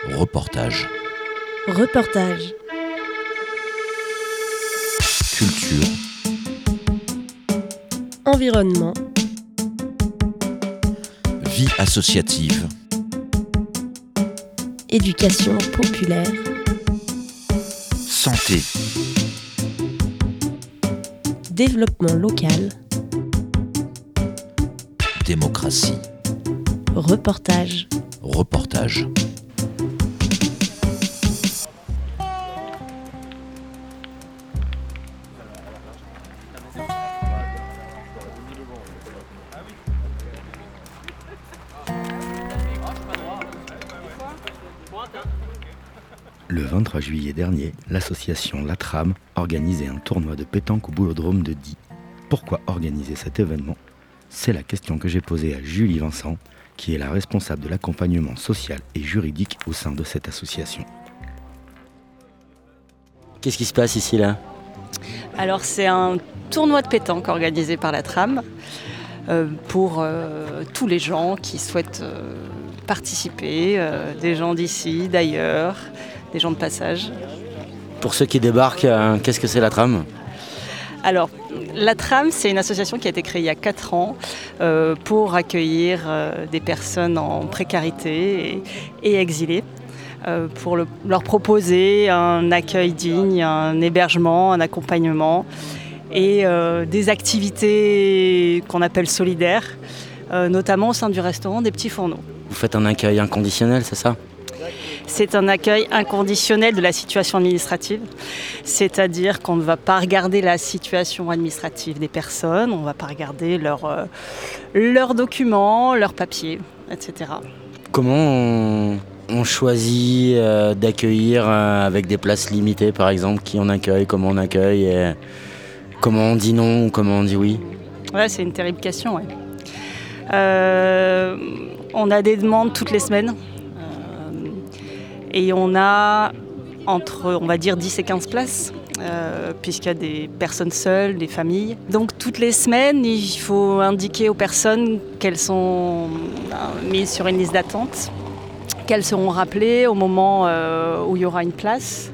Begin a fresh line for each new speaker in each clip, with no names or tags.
Reportage.
Reportage.
Culture.
Environnement.
Vie associative.
Éducation populaire.
Santé.
Développement local.
Démocratie.
Reportage.
Reportage.
Le 23 juillet dernier, l'association La Trame organisait un tournoi de pétanque au boulodrome de Die. Pourquoi organiser cet événement ? C'est la question que j'ai posée à Julie Vincent, qui est la responsable de l'accompagnement social et juridique au sein de cette association.
Qu'est-ce qui se passe ici là ?
Alors c'est un tournoi de pétanque organisé par la Trame pour tous les gens qui souhaitent participer, des gens d'ici, d'ailleurs, des gens de passage.
Pour ceux qui débarquent, qu'est-ce que c'est la Trame ?
Alors, la Trame, c'est une association qui a été créée il y a 4 ans pour accueillir des personnes en précarité et exilées, pour leur proposer un accueil digne, un hébergement, un accompagnement et des activités qu'on appelle solidaires, notamment au sein du restaurant des Petits Fourneaux.
Vous faites un accueil inconditionnel, c'est ça ?
C'est un accueil inconditionnel de la situation administrative, c'est-à-dire qu'on ne va pas regarder la situation administrative des personnes, on ne va pas regarder leurs documents, leurs papiers, etc.
Comment on choisit d'accueillir avec des places limitées, par exemple, qui on accueille, comment on accueille, et comment on dit non ou comment on dit oui ?
Ouais, c'est une terrible question. Ouais. On a des demandes toutes les semaines. Et on a entre, on va dire, 10 et 15 places, puisqu'il y a des personnes seules, des familles. Donc toutes les semaines, il faut indiquer aux personnes qu'elles sont mises sur une liste d'attente, qu'elles seront rappelées au moment où il y aura une place.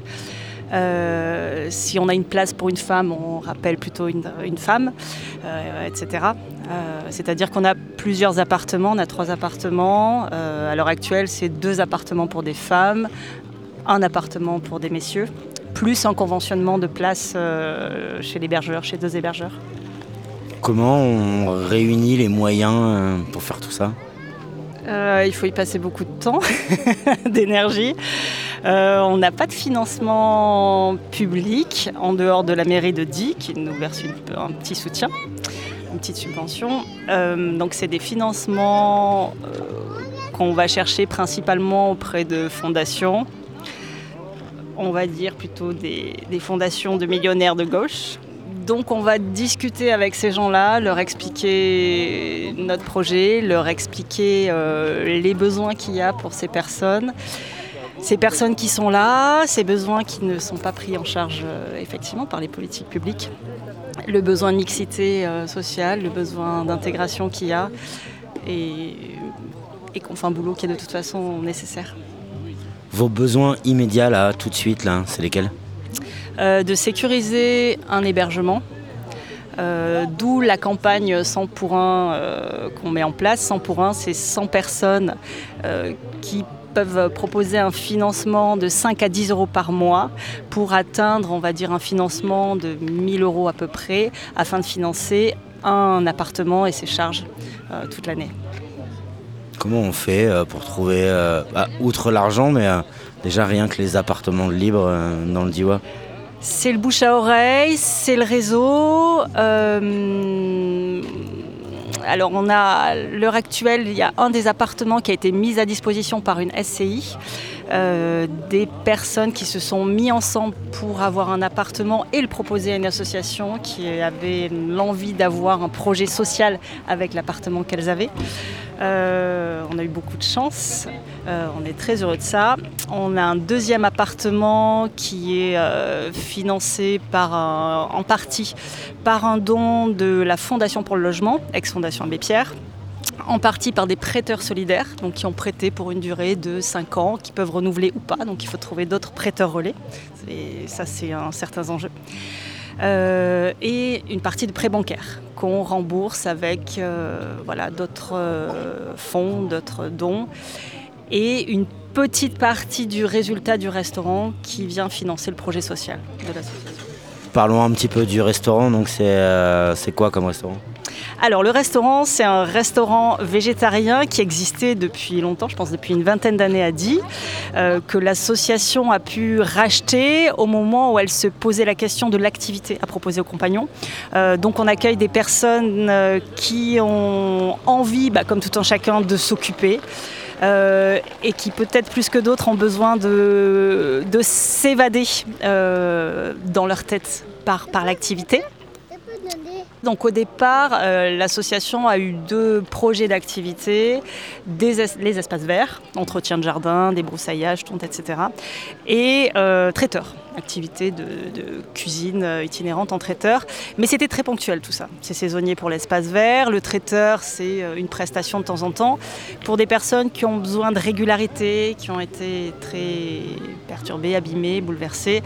Si on a une place pour une femme, on rappelle plutôt une femme, etc. C'est-à-dire qu'on a plusieurs appartements, on a 3 appartements. À l'heure actuelle, c'est 2 appartements pour des femmes, 1 appartement pour des messieurs, plus un conventionnement de place chez l'hébergeur, chez 2 hébergeurs.
Comment on réunit les moyens pour faire tout ça ?
Il faut y passer beaucoup de temps, d'énergie. On n'a pas de financement public en dehors de la mairie de Die qui nous verse un petit soutien, une petite subvention. Donc c'est des financements qu'on va chercher principalement auprès de fondations. On va dire plutôt des fondations de millionnaires de gauche. Donc on va discuter avec ces gens-là, leur expliquer notre projet, leur expliquer les besoins qu'il y a pour ces personnes qui sont là, ces besoins qui ne sont pas pris en charge effectivement par les politiques publiques, le besoin de mixité sociale, le besoin d'intégration qu'il y a et qu'on fait un boulot qui est de toute façon nécessaire.
Vos besoins immédiats là, tout de suite, là, c'est lesquels ?
De sécuriser un hébergement, d'où la campagne 100 pour 1 qu'on met en place. 100 pour 1, c'est 100 personnes qui peuvent proposer un financement de 5 à 10 euros par mois pour atteindre, on va dire, un financement de 1 000 euros à peu près, afin de financer un appartement et ses charges toute l'année.
Comment on fait pour trouver, outre l'argent, mais déjà rien que les appartements libres dans le Diois ?
C'est le bouche à oreille, c'est le réseau. Alors à l'heure actuelle, il y a un des appartements qui a été mis à disposition par une SCI. Des personnes qui se sont mis ensemble pour avoir un appartement et le proposer à une association qui avait l'envie d'avoir un projet social avec l'appartement qu'elles avaient. On a eu beaucoup de chance, on est très heureux de ça. On a un 2e appartement qui est financé en partie par un don de la Fondation pour le logement, ex-Fondation Abbé Pierre. en partie par des prêteurs solidaires, donc qui ont prêté pour une durée de 5 ans, qui peuvent renouveler ou pas, donc il faut trouver d'autres prêteurs relais, et ça c'est un certain enjeu. Et une partie de prêts bancaires qu'on rembourse avec d'autres fonds, d'autres dons, et une petite partie du résultat du restaurant qui vient financer le projet social de l'association.
Parlons un petit peu du restaurant, donc c'est quoi comme restaurant ?
Alors le restaurant, c'est un restaurant végétarien qui existait depuis longtemps, je pense depuis une vingtaine d'années à Die, que l'association a pu racheter au moment où elle se posait la question de l'activité à proposer aux compagnons. Donc on accueille des personnes qui ont envie, comme tout un chacun, de s'occuper. Et qui peut-être plus que d'autres ont besoin de s'évader dans leur tête par l'activité. Donc au départ, l'association a eu 2 projets d'activité, les espaces verts, entretien de jardin, débroussaillage, tonte, etc. Et traiteur, activité de cuisine itinérante en traiteur. Mais c'était très ponctuel tout ça. C'est saisonnier pour l'espace vert. Le traiteur, c'est une prestation de temps en temps pour des personnes qui ont besoin de régularité, qui ont été très perturbées, abîmées, bouleversées.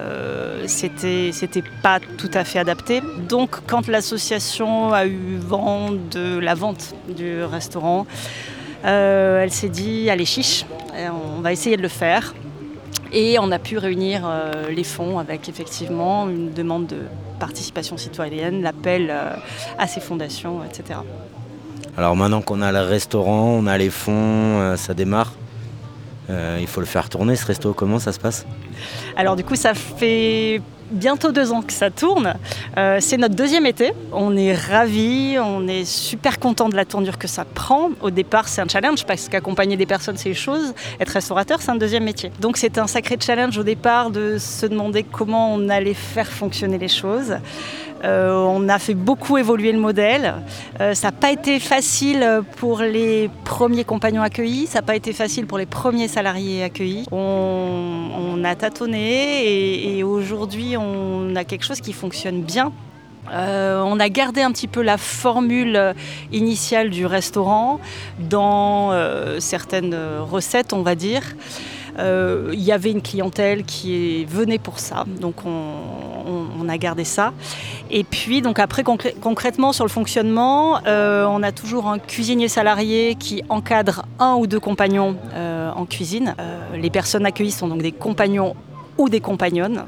C'était pas tout à fait adapté. Donc quand l'association a eu vent de la vente du restaurant, elle s'est dit allez chiche, on va essayer de le faire. Et on a pu réunir les fonds avec effectivement une demande de participation citoyenne, l'appel à ces fondations, etc.
Alors maintenant qu'on a le restaurant, on a les fonds, ça démarre. Il faut le faire tourner ce resto, comment ça se passe ?
Alors du coup ça fait bientôt 2 ans que ça tourne. C'est notre 2e été. On est ravis, on est super contents de la tournure que ça prend. Au départ, c'est un challenge parce qu'accompagner des personnes, c'est une chose. Être restaurateur, c'est un 2e métier. Donc c'était un sacré challenge au départ de se demander comment on allait faire fonctionner les choses. On a fait beaucoup évoluer le modèle. Ça n'a pas été facile pour les premiers compagnons accueillis, ça n'a pas été facile pour les premiers salariés accueillis. On a tâtonné et aujourd'hui on a quelque chose qui fonctionne bien. On a gardé un petit peu la formule initiale du restaurant dans certaines recettes, on va dire. Il y avait une clientèle qui venait pour ça, donc on a gardé ça. Et puis donc après concrètement sur le fonctionnement, on a toujours un cuisinier salarié qui encadre 1 ou 2 compagnons en cuisine. Les personnes accueillies sont donc des compagnons ou des compagnonnes.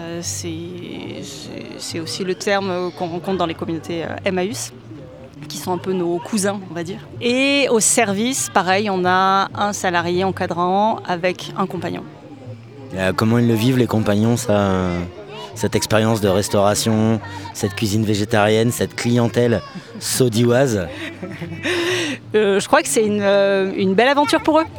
C'est aussi le terme qu'on rencontre dans les communautés Emmaüs, qui sont un peu nos cousins, on va dire. Et au service, pareil, on a un salarié encadrant avec un compagnon.
Comment ils le vivent, les compagnons, cette expérience de restauration, cette cuisine végétarienne, cette clientèle saudioise ?
Je crois que c'est une belle aventure pour eux.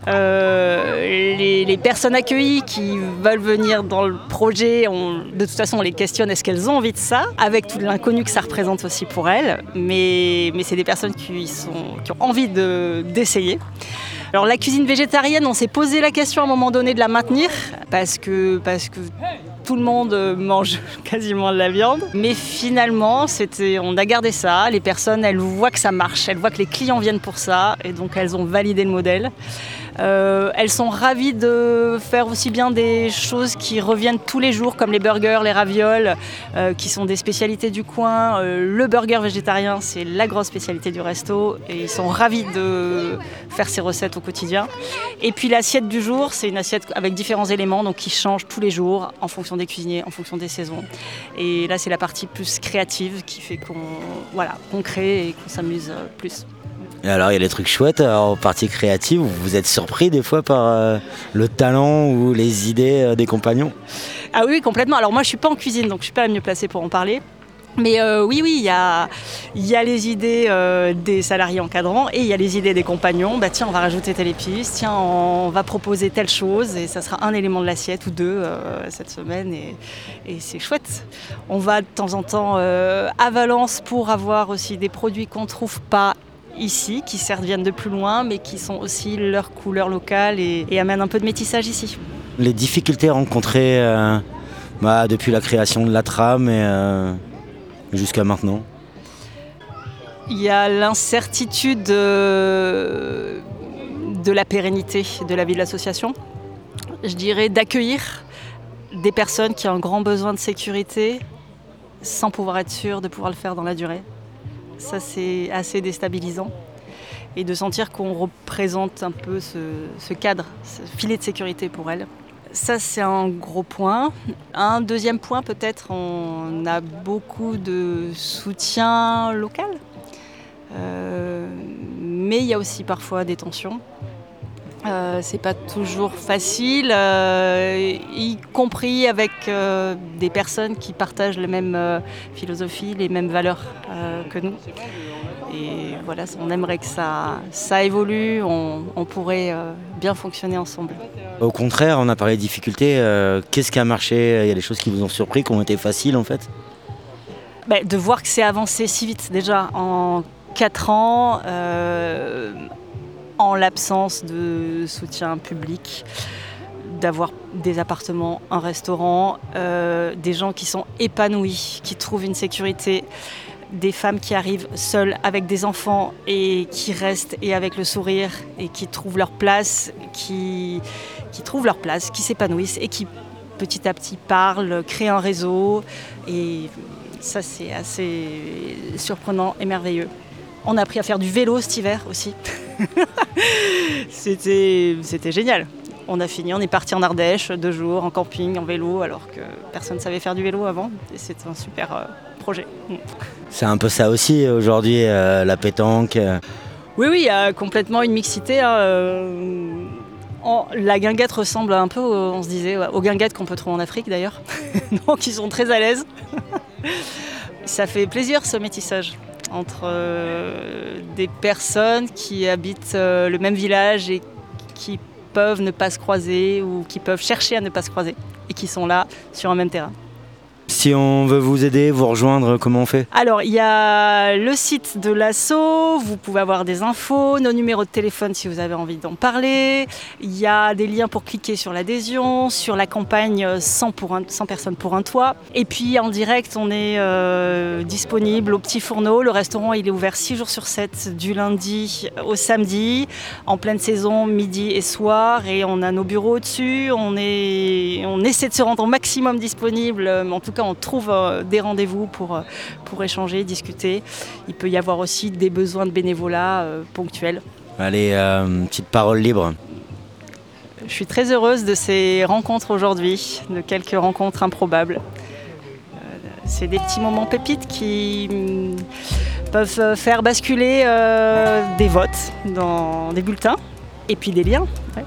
Les personnes accueillies qui veulent venir dans le projet, de toute façon on les questionne, est-ce qu'elles ont envie de ça, avec tout l'inconnu que ça représente aussi pour elles, mais c'est des personnes qui ont envie d'essayer. Alors la cuisine végétarienne, on s'est posé la question à un moment donné de la maintenir, parce que tout le monde mange quasiment de la viande. Mais finalement, on a gardé ça. Les personnes, elles voient que ça marche, elles voient que les clients viennent pour ça, et donc elles ont validé le modèle. Elles sont ravies de faire aussi bien des choses qui reviennent tous les jours, comme les burgers, les ravioles, qui sont des spécialités du coin. Le burger végétarien, c'est la grosse spécialité du resto, et ils sont ravis de faire ces recettes au quotidien. Et puis l'assiette du jour, c'est une assiette avec différents éléments, donc qui changent tous les jours en fonction des cuisiniers, en fonction des saisons. Et là, c'est la partie plus créative qui fait qu'on crée et qu'on s'amuse plus.
Et alors, il y a des trucs chouettes en partie créative. Vous êtes surpris des fois par le talent ou les idées des compagnons ?
Ah oui, complètement. Alors moi, je ne suis pas en cuisine, donc je ne suis pas la mieux placée pour en parler. Mais oui, il y a les idées des salariés encadrants et il y a les idées des compagnons. Tiens, on va rajouter telle épice, tiens, on va proposer telle chose et ça sera un élément de l'assiette ou 2 cette semaine et c'est chouette. On va de temps en temps à Valence pour avoir aussi des produits qu'on ne trouve pas ici, qui certes viennent de plus loin, mais qui sont aussi leur couleur locale et amènent un peu de métissage ici.
Les difficultés rencontrées depuis la création de la trame et jusqu'à maintenant ?
Il y a l'incertitude de la pérennité de la vie de l'association. Je dirais d'accueillir des personnes qui ont un grand besoin de sécurité sans pouvoir être sûr de pouvoir le faire dans la durée. Ça, c'est assez déstabilisant. Et de sentir qu'on représente un peu ce cadre, ce filet de sécurité pour elles. Ça, c'est un gros point. Un deuxième point, peut-être, on a beaucoup de soutien local. Mais il y a aussi parfois des tensions. C'est pas toujours facile, y compris avec des personnes qui partagent les mêmes philosophies, les mêmes valeurs que nous. Et voilà, on aimerait que ça évolue, on pourrait bien fonctionner ensemble.
Au contraire, on a parlé de difficultés. Qu'est-ce qui a marché? Il y a des choses qui vous ont surpris, qui ont été faciles en fait?
De voir que c'est avancé si vite déjà en 4 ans, en l'absence de soutien public, d'avoir des appartements, un restaurant, des gens qui sont épanouis, qui trouvent une sécurité, des femmes qui arrivent seules avec des enfants et qui restent et avec le sourire et qui trouvent leur place, qui s'épanouissent et qui petit à petit parlent, créent un réseau. Et ça, c'est assez surprenant et merveilleux. On a appris à faire du vélo cet hiver aussi. C'était génial. On est parti en Ardèche 2 jours en camping, en vélo, alors que personne ne savait faire du vélo avant. Et c'était un super projet.
C'est un peu ça aussi aujourd'hui, la pétanque.
Oui, il y a complètement une mixité. La guinguette ressemble un peu, on se disait, aux guinguettes qu'on peut trouver en Afrique d'ailleurs. Donc ils sont très à l'aise. Ça fait plaisir ce métissage entre des personnes qui habitent le même village et qui peuvent ne pas se croiser ou qui peuvent chercher à ne pas se croiser et qui sont là sur un même terrain.
Si on veut vous aider, vous rejoindre, comment on fait?
Alors, il y a le site de l'asso, vous pouvez avoir des infos, nos numéros de téléphone si vous avez envie d'en parler. Il y a des liens pour cliquer sur l'adhésion, sur la campagne 100 personnes pour un toit. Et puis, en direct, on est disponible au Petit Fourneau. Le restaurant, il est ouvert 6 jours sur 7, du lundi au samedi, en pleine saison, midi et soir. Et on a nos bureaux au-dessus. On essaie de se rendre au maximum disponible, en tout cas, on trouve des rendez-vous pour échanger, discuter. Il peut y avoir aussi des besoins de bénévolat ponctuels.
Allez, petite parole libre.
Je suis très heureuse de ces rencontres aujourd'hui, de quelques rencontres improbables. C'est des petits moments pépites qui peuvent faire basculer des votes dans des bulletins et puis des liens. Ouais.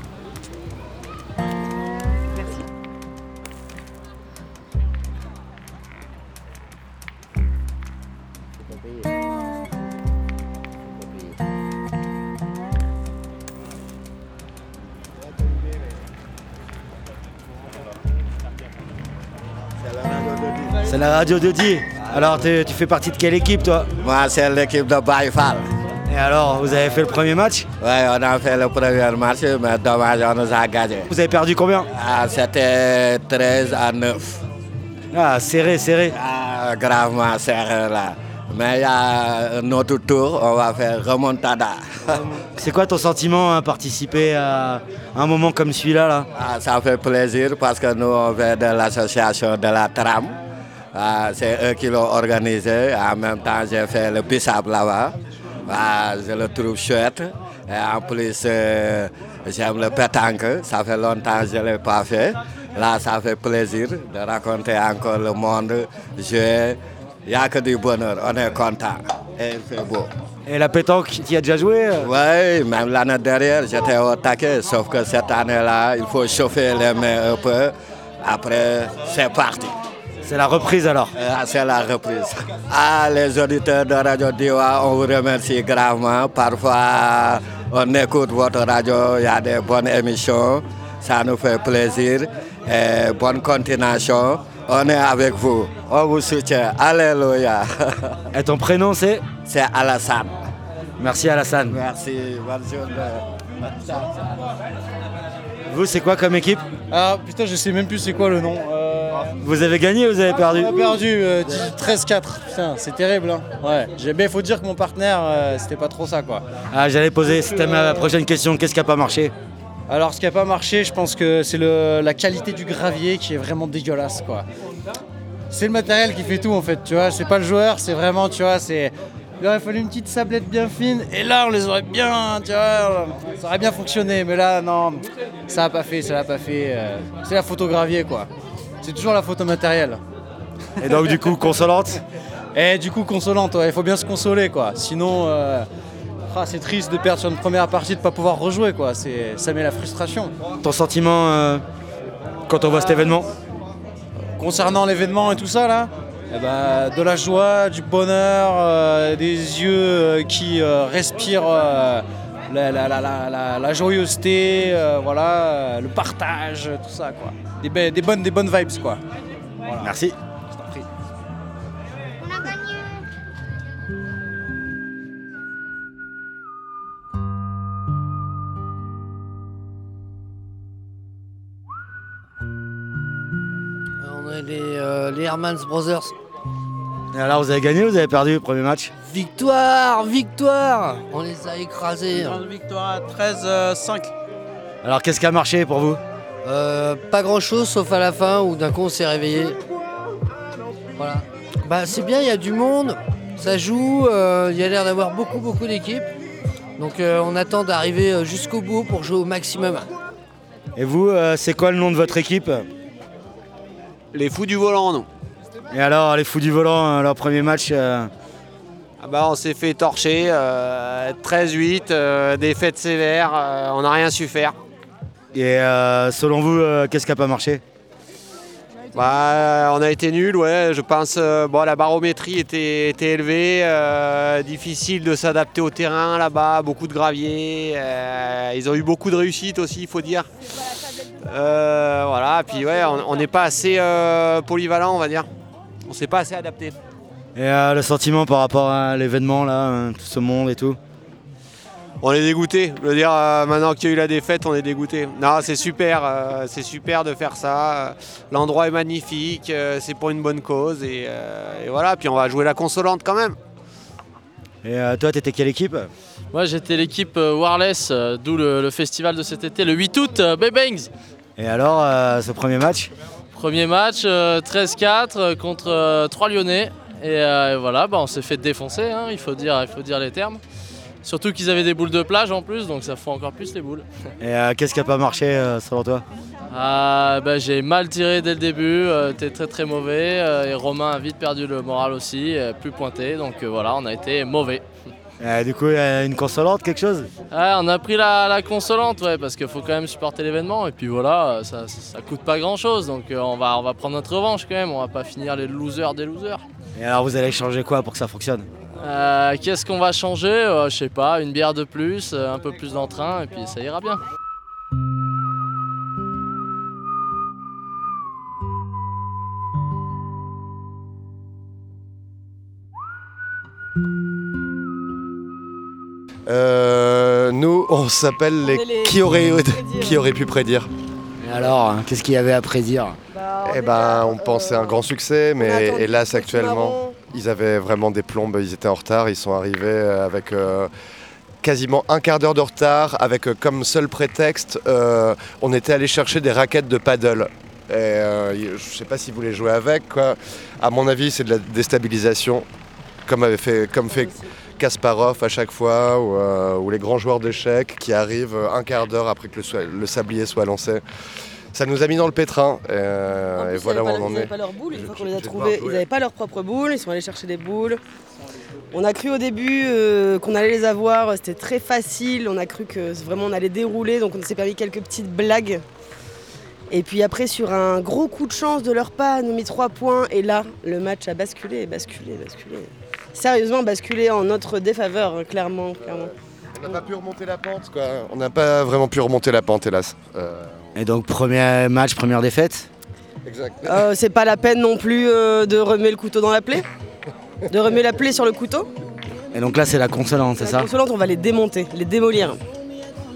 C'est la radio de Di. Alors tu fais partie de quelle équipe toi?
Moi c'est l'équipe de Baïfal.
Et alors, vous avez fait le premier match?
Oui, on a fait le premier match, mais dommage, on nous a gagné.
Vous avez perdu combien?
C'était 13-9.
Ah, serré.
Gravement serré là. Mais il y a notre tour, on va faire remontada.
C'est quoi ton sentiment à participer à un moment comme celui-là là?
Ça fait plaisir parce que nous on vient de l'association de la tram. C'est eux qui l'ont organisé. En même temps, j'ai fait le bissap là-bas. Je le trouve chouette. Et en plus, j'aime le pétanque. Ça fait longtemps que je ne l'ai pas fait. Là, ça fait plaisir de raconter encore le monde, jouer. Il n'y a que du bonheur, on est content et il fait beau.
Et la pétanque, tu y as déjà joué?
Oui, même l'année dernière, j'étais au taquet, sauf que cette année-là, il faut chauffer les mains un peu. Après, c'est parti.
C'est la reprise alors?
C'est la reprise. Les auditeurs de Radio Diwa, on vous remercie gravement. Parfois, on écoute votre radio, il y a des bonnes émissions, ça nous fait plaisir. Et bonne continuation. On est avec vous, on vous soutient, alléluia.
Et ton prénom c'est?
C'est Alassane.
Merci Alassane.
Merci, bonne journée.
Vous c'est quoi comme équipe?
Putain, je sais même plus c'est quoi le nom.
Vous avez gagné ou vous avez perdu?
On a perdu 13-4, putain, c'est terrible. Hein. Ouais. Il faut dire que mon partenaire, c'était pas trop ça, quoi.
Ah, j'allais poser, c'était ma prochaine question, qu'est-ce qui a pas marché?
Alors, ce qui a pas marché, je pense que c'est la qualité du gravier qui est vraiment dégueulasse, quoi. C'est le matériel qui fait tout, en fait, tu vois. C'est pas le joueur, c'est vraiment, tu vois, c'est... Il aurait fallu une petite sablette bien fine, et là, on les aurait bien, tu vois, ça aurait bien fonctionné. Mais là, non, ça l'a pas fait. C'est la photo gravier, quoi. C'est toujours la photo matérielle.
Et donc, du coup, consolante?
Et du coup, consolante, ouais, il faut bien se consoler, quoi. Sinon, c'est triste de perdre sur une première partie, de pas pouvoir rejouer, quoi. Ça met la frustration.
Ton sentiment quand on voit cet événement?
Concernant l'événement et tout ça, là, de la joie, du bonheur, des yeux qui respirent la joyeuseté, voilà, le partage, tout ça, quoi. Des bonnes vibes, quoi. Voilà.
Merci.
Je t'en prie.
On est les Hermans Brothers.
Et alors, vous avez gagné ou vous avez perdu le premier match?
Victoire! On les a écrasés.
Grande victoire à 13-5.
Alors, qu'est-ce qui a marché pour vous?
Pas grand-chose, sauf à la fin où d'un coup on s'est réveillé. Voilà. C'est bien, il y a du monde, ça joue, il y a l'air d'avoir beaucoup d'équipes. Donc on attend d'arriver jusqu'au bout pour jouer au maximum.
Et vous, c'est quoi le nom de votre équipe?
Les fous du volant, nous.
Et alors, les fous du volant, leur premier match
On s'est fait torcher, 13-8, défaite sévère, on n'a rien su faire.
Et selon vous, qu'est-ce qui n'a pas marché?
On a été nuls, ouais, je pense. La barométrie était élevée, difficile de s'adapter au terrain là-bas, beaucoup de gravier. Ils ont eu beaucoup de réussite aussi, il faut dire. Puis on n'est pas assez polyvalent, on va dire. On ne s'est pas assez adapté.
Et le sentiment par rapport à l'événement, là, tout ce monde et tout?
On est dégoûté. Je veux dire, maintenant qu'il y a eu la défaite, on est dégoûté. Non, c'est super de faire ça. L'endroit est magnifique, c'est pour une bonne cause et voilà. Puis on va jouer la consolante quand même.
Et toi, t'étais quelle équipe?
Moi, j'étais l'équipe Warless, d'où le festival de cet été, le 8 août, Baybangs.
Et alors, ce premier match?
Premier match, 13-4 contre 3 Lyonnais. Et voilà, on s'est fait défoncer, hein, il faut dire les termes. Surtout qu'ils avaient des boules de plage en plus, donc ça fout encore plus les boules.
Et qu'est-ce qui n'a pas marché selon toi?
J'ai mal tiré dès le début, c'était très mauvais. Et Romain a vite perdu le moral aussi, plus pointé, donc voilà, on a été mauvais.
Du coup, une consolante, quelque chose?
On a pris la consolante, ouais, parce qu'il faut quand même supporter l'événement. Et puis voilà, ça coûte pas grand chose, donc on va prendre notre revanche quand même, on va pas finir les losers des losers.
Et alors vous allez changer quoi pour que ça fonctionne?
Qu'est-ce qu'on va changer? Je sais pas, une bière de plus, un peu plus d'entrain et puis ça ira bien.
Nous, on s'appelle les qui aurait pu prédire.
Et alors, qu'est-ce qu'il y avait à prédire?
On pensait à un grand succès, mais hélas actuellement, ils avaient vraiment des plombes, ils étaient en retard, ils sont arrivés avec quasiment un quart d'heure de retard, avec comme seul prétexte, on était allé chercher des raquettes de paddle. Et, je ne sais pas si vous voulez jouer avec, quoi. À mon avis, c'est de la déstabilisation, comme fait Kasparov à chaque fois, ou les grands joueurs d'échecs qui arrivent un quart d'heure après que le sablier soit lancé. Ça nous a mis dans le pétrin, et voilà où on en est.
Ils n'avaient pas leurs boules, une fois qu'on les a trouvées, ils n'avaient pas leurs propres boules, ils sont allés chercher des boules. On a cru au début qu'on allait les avoir, c'était très facile, on a cru que vraiment on allait dérouler, donc on s'est permis quelques petites blagues. Et puis après, sur un gros coup de chance de leur part, nous mis 3 points, et là, le match a basculé. Sérieusement basculé en notre défaveur, clairement.
On n'a pas pu remonter la pente, quoi. On n'a pas vraiment pu remonter la pente, hélas.
Et donc, premier match, première défaite?
Exact.
C'est pas la peine non plus de remuer le couteau dans la plaie. De remuer la plaie sur le couteau.
Et donc là, c'est la consolante, c'est ça?
La consolante, on va les démonter, les démolir.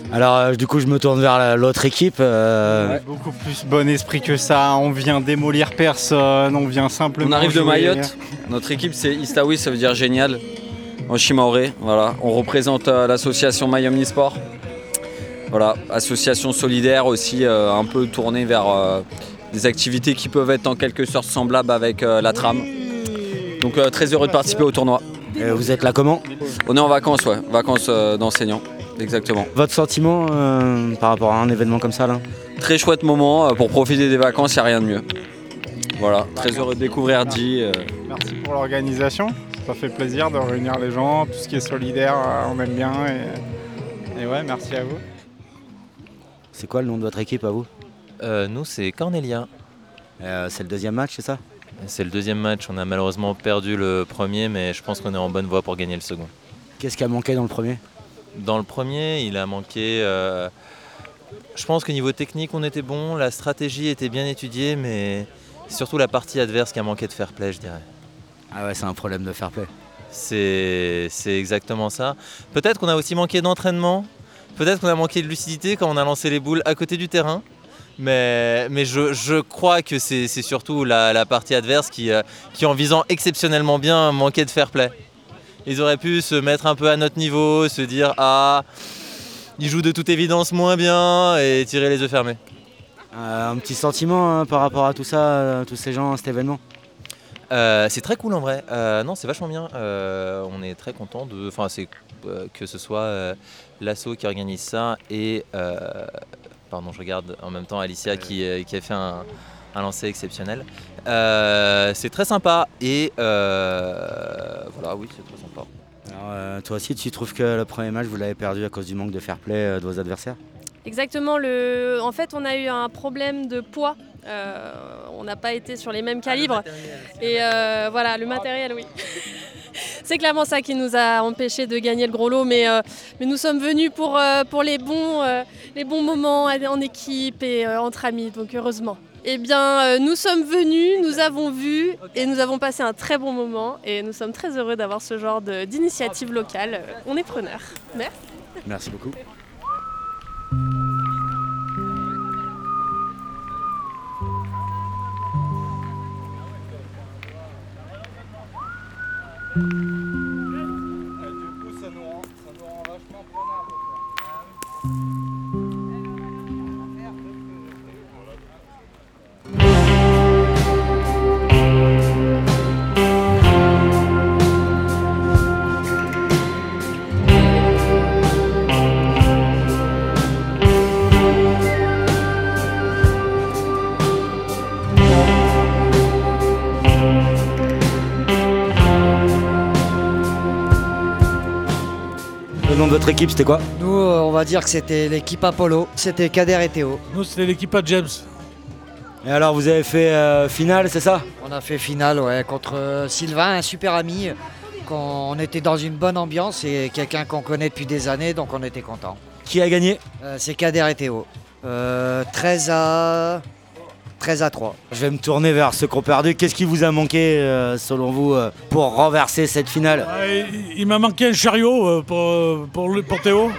Alors du coup je me tourne vers l'autre équipe.
Beaucoup plus bon esprit que ça, on vient démolir personne, on vient simplement.
On arrive de
jouer.
Mayotte, notre équipe c'est Istaoui, ça veut dire génial, en Chimaoré, voilà. On représente l'association My Omnisport. Voilà, association solidaire aussi, un peu tournée vers des activités qui peuvent être en quelque sorte semblables avec la tram. Donc très heureux de participer au tournoi.
Vous êtes là comment?
On est en vacances, ouais, vacances d'enseignants, exactement.
Votre sentiment par rapport à un événement comme ça là?
Très chouette moment, pour profiter des vacances, il n'y a rien de mieux. Voilà, très heureux de découvrir Di.
Merci pour l'organisation, ça fait plaisir de réunir les gens, tout ce qui est solidaire, on aime bien et ouais, merci à vous.
C'est quoi le nom de votre équipe à vous?
Nous, c'est Cornelia.
C'est le deuxième match, c'est ça?
C'est le deuxième match. On a malheureusement perdu le premier, mais je pense qu'on est en bonne voie pour gagner le second.
Qu'est-ce qui a manqué dans le premier?
Dans le premier, il a manqué... je pense qu'au niveau technique, on était bon. La stratégie était bien étudiée, mais c'est surtout la partie adverse qui a manqué de fair play, je dirais.
Ah ouais, c'est un problème de fair play.
C'est exactement ça. Peut-être qu'on a aussi manqué d'entraînement. Peut-être qu'on a manqué de lucidité quand on a lancé les boules à côté du terrain. Mais je crois que c'est surtout la partie adverse qui, en visant exceptionnellement bien, manquait de fair play. Ils auraient pu se mettre un peu à notre niveau, se dire « Ah, ils jouent de toute évidence moins bien » et tirer les œufs fermés.
Un petit sentiment par rapport à tout ça, tous ces gens, à cet événement?
C'est très cool en vrai. Non, c'est vachement bien. On est très content que ce soit l'asso qui organise ça et... Pardon, je regarde en même temps Alicia qui a fait un lancer exceptionnel. C'est très sympa et voilà, oui, c'est très sympa.
Alors, toi aussi, tu trouves que le premier match, vous l'avez perdu à cause du manque de fair play de vos adversaires?
Exactement. En fait, on a eu un problème de poids. On n'a pas été sur les mêmes calibres. Et voilà, le matériel, oui. C'est clairement ça qui nous a empêchés de gagner le gros lot, mais nous sommes venus pour les bons moments en équipe et entre amis, donc heureusement. Eh bien, nous sommes venus, nous avons vu et nous avons passé un très bon moment et nous sommes très heureux d'avoir ce genre d'initiative locale. On est preneurs. Merci.
Merci beaucoup. Le nom de votre équipe, c'était quoi?
Nous, on va dire que c'était l'équipe Apollo. C'était Kader et Théo.
Nous, c'était l'équipe à James.
Et alors, vous avez fait finale, c'est ça?
On a fait finale, ouais, contre Sylvain, un super ami. On était dans une bonne ambiance et quelqu'un qu'on connaît depuis des années, donc on était contents.
Qui a gagné?
C'est Kader et Théo. 13 à 3.
Je vais me tourner vers ceux qui ont perdu. Qu'est-ce qui vous a manqué, selon vous, pour renverser cette finale?
Il m'a manqué un chariot pour Théo.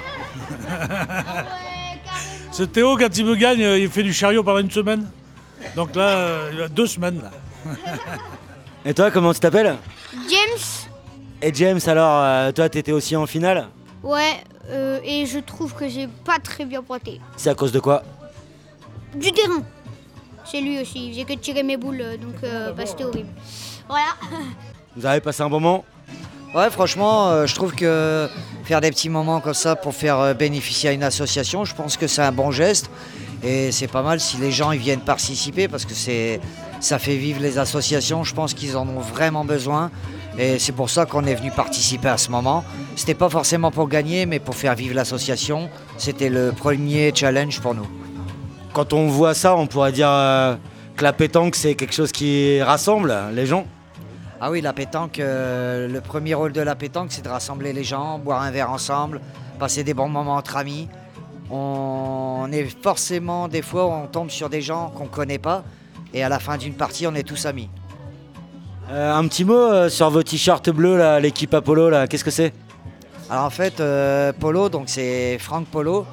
Ce Théo, quand il me gagne, il fait du chariot pendant une semaine. Donc là, il a 2 semaines. Là.
Et toi, comment tu t'appelles?
James.
Et James, alors, toi, t'étais aussi en finale?
Ouais, et je trouve que j'ai pas très bien pointé.
C'est à cause de quoi?
Du terrain. C'est lui aussi, il faisait que tirer mes boules, donc c'était horrible. Voilà.
Vous avez passé un bon moment?
Ouais, franchement, je trouve que faire des petits moments comme ça pour faire bénéficier à une association, je pense que c'est un bon geste. Et c'est pas mal si les gens ils viennent participer parce que ça fait vivre les associations. Je pense qu'ils en ont vraiment besoin. Et c'est pour ça qu'on est venu participer à ce moment. C'était pas forcément pour gagner, mais pour faire vivre l'association. C'était le premier challenge pour nous.
Quand on voit ça, on pourrait dire que la pétanque, c'est quelque chose qui rassemble les gens.
Ah oui, la pétanque, le premier rôle de la pétanque, c'est de rassembler les gens, boire un verre ensemble, passer des bons moments entre amis. On est forcément, des fois, on tombe sur des gens qu'on ne connaît pas. Et à la fin d'une partie, on est tous amis.
Un petit mot sur vos t-shirts bleus, là, l'équipe Apollo, là, qu'est-ce que c'est?
Alors en fait, Polo, donc c'est Franck Polo.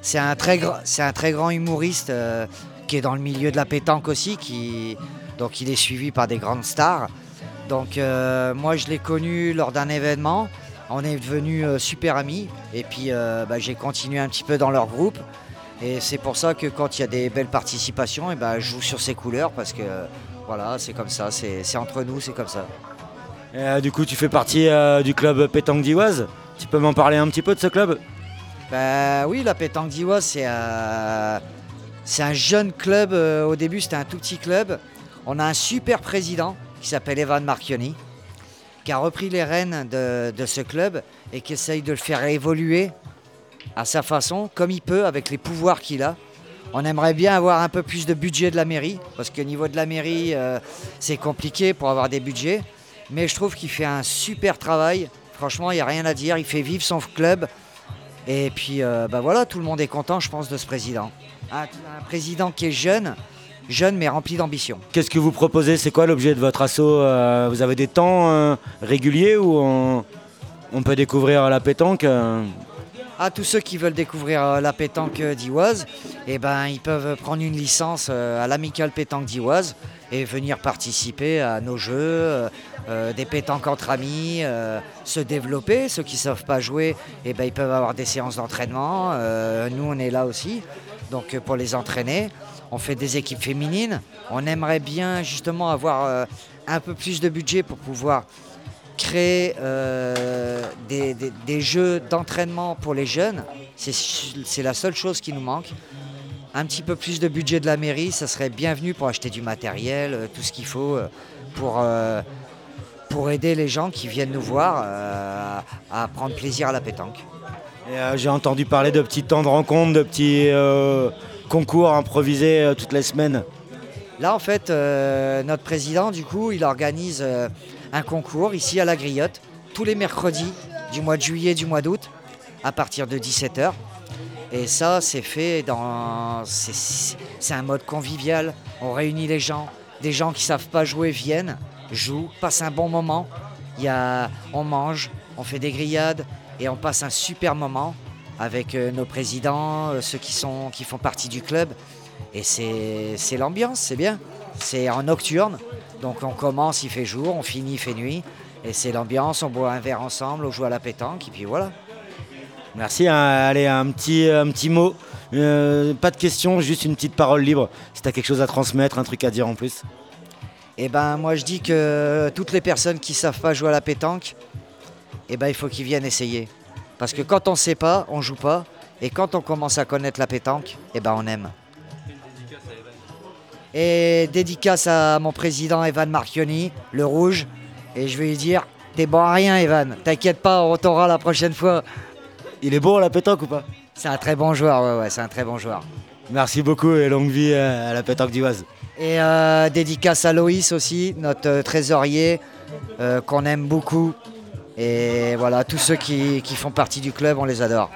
c'est un très grand humoriste qui est dans le milieu de la pétanque aussi, donc il est suivi par des grandes stars. Donc moi je l'ai connu lors d'un événement, on est devenus super amis et puis j'ai continué un petit peu dans leur groupe et c'est pour ça que quand il y a des belles participations, je joue sur ces couleurs parce que voilà, c'est comme ça, c'est entre nous, c'est comme ça.
Du coup tu fais partie du club pétanque d'Ivoise, tu peux m'en parler un petit peu de ce club?
Oui, la pétanque d'Ivoise c'est un jeune club, au début c'était un tout petit club, on a un super président qui s'appelle Evan Marchioni, qui a repris les rênes de ce club et qui essaye de le faire évoluer à sa façon, comme il peut, avec les pouvoirs qu'il a. On aimerait bien avoir un peu plus de budget de la mairie, parce qu'au niveau de la mairie, c'est compliqué pour avoir des budgets. Mais je trouve qu'il fait un super travail. Franchement, il n'y a rien à dire. Il fait vivre son club. Et puis, voilà, tout le monde est content, je pense, de ce président. Un président qui est jeune mais rempli d'ambition.
Qu'est-ce que vous proposez? C'est quoi l'objet de votre asso? Vous avez des temps réguliers où on peut découvrir la pétanque?
À tous ceux qui veulent découvrir la pétanque d'Ivoise, ils peuvent prendre une licence à l'amicale pétanque d'Ivoise et venir participer à nos jeux, des pétanques entre amis, se développer. Ceux qui ne savent pas jouer, ils peuvent avoir des séances d'entraînement. Nous, on est là aussi, donc pour les entraîner. On fait des équipes féminines. On aimerait bien justement avoir un peu plus de budget pour pouvoir créer des jeux d'entraînement pour les jeunes. C'est la seule chose qui nous manque. Un petit peu plus de budget de la mairie, ça serait bienvenu pour acheter du matériel, tout ce qu'il faut pour aider les gens qui viennent nous voir à prendre plaisir à la pétanque.
Et, j'ai entendu parler de petits temps de rencontre, de petits concours improvisés toutes les semaines.
Là, en fait, notre président, du coup, il organise un concours ici à la Griotte, tous les mercredis du mois de juillet, du mois d'août, à partir de 17h. Et ça, c'est fait c'est un mode convivial. On réunit les gens. Des gens qui ne savent pas jouer viennent, jouent, passent un bon moment. On mange, on fait des grillades et on passe un super moment avec nos présidents, ceux qui font partie du club. Et c'est l'ambiance, c'est bien. C'est en nocturne, donc on commence, il fait jour, on finit, il fait nuit. Et c'est l'ambiance, on boit un verre ensemble, on joue à la pétanque, et puis voilà.
Merci, allez, un petit mot. Pas de questions, juste une petite parole libre. Si tu as quelque chose à transmettre, un truc à dire en plus.
Moi je dis que toutes les personnes qui ne savent pas jouer à la pétanque, il faut qu'ils viennent essayer. Parce que quand on ne sait pas, on ne joue pas. Et quand on commence à connaître la pétanque, on aime. Et dédicace à mon président Evan Marchioni, le rouge. Et je vais lui dire, t'es bon à rien Evan, t'inquiète pas, on t'aura la prochaine fois.
Il est bon à la pétanque ou pas?
C'est un très bon joueur, ouais, c'est un très bon joueur.
Merci beaucoup et longue vie à la pétanque d'Ivoise.
Et dédicace à Loïs aussi, notre trésorier, qu'on aime beaucoup. Et voilà, tous ceux qui font partie du club, on les adore.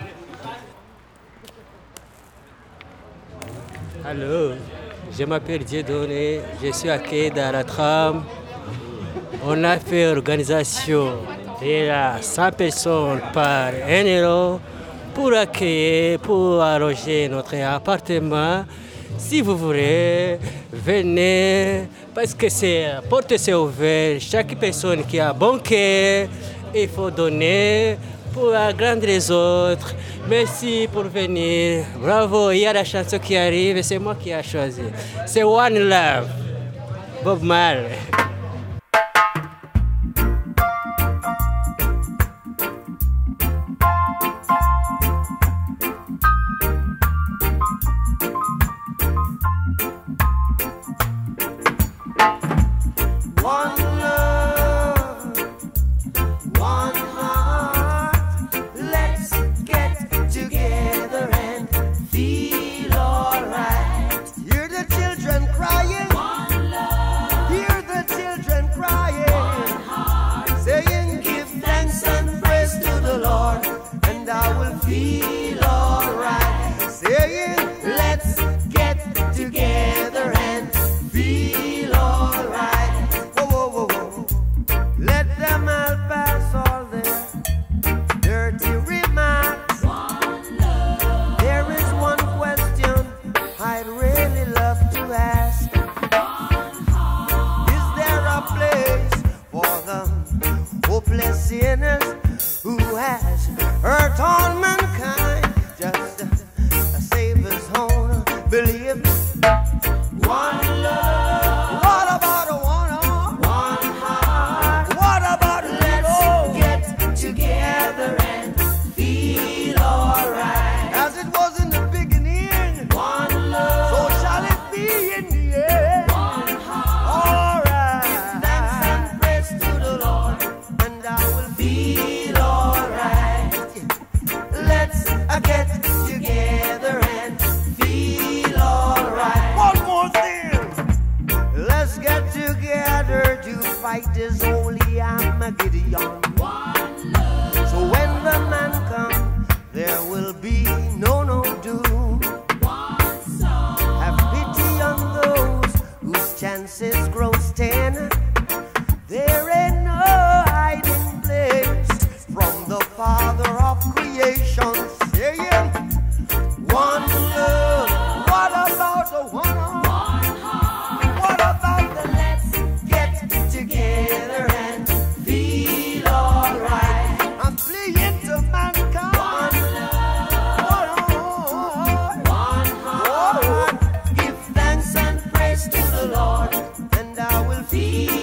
Allô, je m'appelle Dieudonné, je suis accueilli dans la tram. On a fait organisation de 100 personnes par 1 euro pour accueillir, pour arranger notre appartement. Si vous voulez, venez, parce que la porte est ouverte. Chaque personne qui a un bon cœur, il faut donner pour agrandir les autres. Merci pour venir. Bravo, il y a la chanson qui arrive et c'est moi qui ai choisi. C'est One Love, Bob Marley.
There is believe me. One love. What about a one heart? What about let's get together and feel alright? As it was in the beginning, one love. So shall it be in the end. One heart. Alright. Give thanks and praise to the Lord, and I will feel alright. Let's get together and feel alright. One more thing. Let's get together to fight this holy Armageddon. So when the man comes, there will be no doom. Have pity on those whose chances grow thin. There ain't no hiding place from the Father of creation. Saying, one love. What about the one heart? What about the let's get together and feel alright? I'm pleading to mankind. One heart. Give thanks and praise to the Lord, and I will feel